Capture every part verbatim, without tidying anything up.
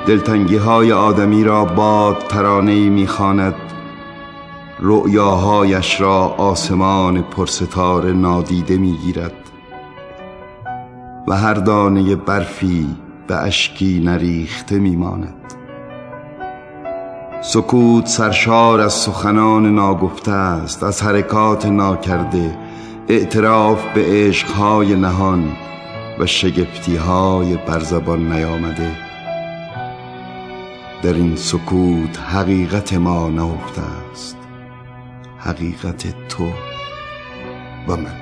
دلتنگی های آدمی را باد ترانه‌ای می‌خواند، رؤیاهایش را آسمان پرستاره نادیده می‌گیرد و هر دانه برفی به اشکی نریخته می‌ماند. سکوت سرشار از سخنان ناگفته است، از حرکات ناکرده، اعتراف به عشقهای نهان و شگفتیهای بر زبان نیامده. در این سکوت حقیقت ما نهفته است، حقیقت تو و من.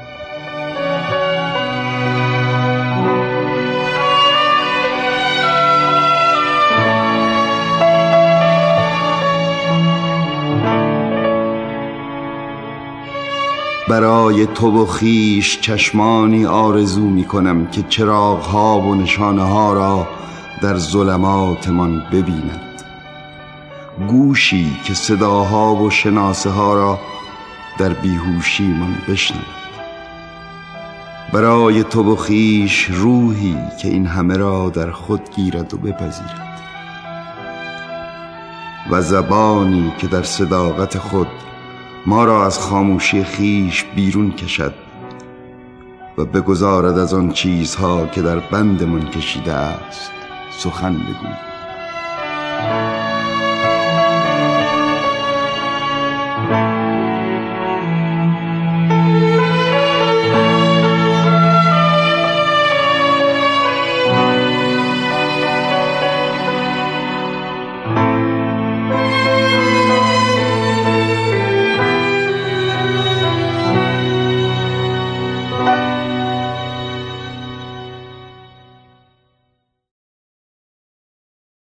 برای تو و خویش چشمانی آرزو می کنم که چراغ‌ها و نشانه‌ها را در ظلماتمان ببیند، گوشی که صداها و شناسه ها را در بیهوشی من بشنود. برای تو و خویش روحی که این همه را در خود گیرد و بپذیرد و زبانی که در صداقت خود ما را از خاموشی خویش بیرون کشد و بگذارد از آن چیزها که در بندمان کشیده است سخن بگوییم.